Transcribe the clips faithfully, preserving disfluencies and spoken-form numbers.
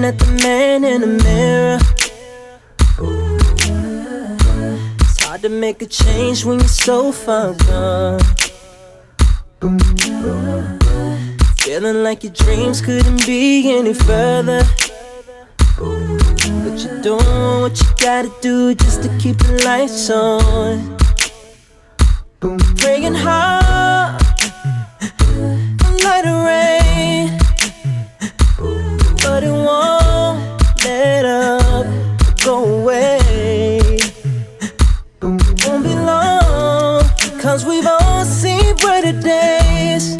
looking at the man in the mirror. It's hard to make a change when you're so far gone. Feeling like your dreams couldn't be any further, but you're doing what you gotta do just to keep the lights on. Praying hard from light or rain, but it won't let up, go away. It won't be long, cause we've all seen brighter days.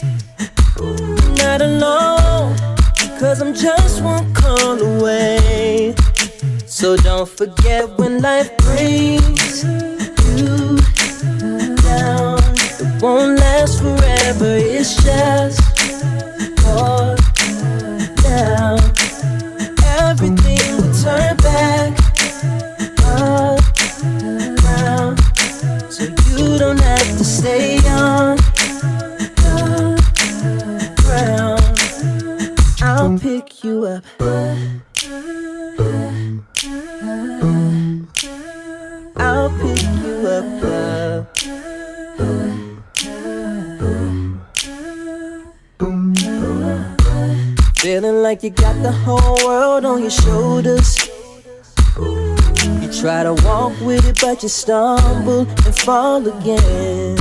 Not alone, cause I'm just one call away. So don't forget when life brings you down, it won't last forever, it's just for now. Everything will turn back around, so you don't have to stay on the ground. I'll pick you up. I'll pick you up, up. Feeling like you got the whole world on your shoulders. You try to walk with it, but you stumble and fall again.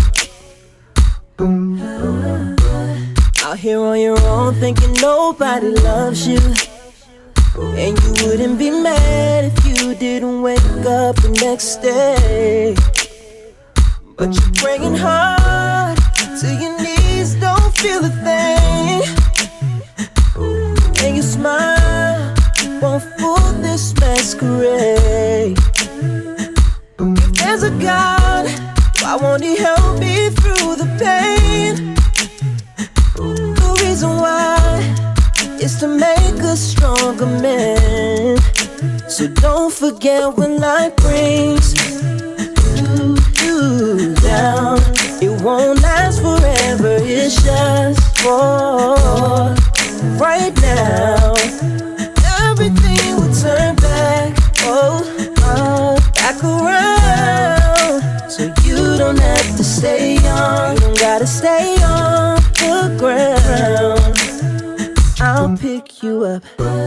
Out here on your own, thinking nobody loves you, and you wouldn't be mad if you didn't wake up the next day. But you're praying hard till your knees don't feel a thing, and your smile won't fool this masquerade. If there's a God, why won't He help me through the pain? The reason why is to make us stronger men. So don't forget when life brings you, you down, it won't last forever, it's just for right now. Everything will turn back, oh, uh, back around, so you don't have to stay on, you don't gotta stay on the ground. I'll pick you up.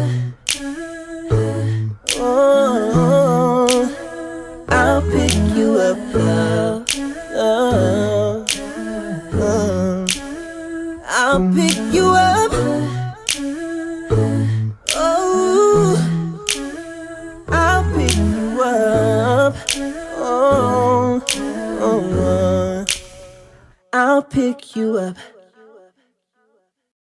Oh, I'll pick you up. Oh, oh, oh. I'll pick you up. Oh, I'll pick you up. Oh, oh, oh. I'll pick you up.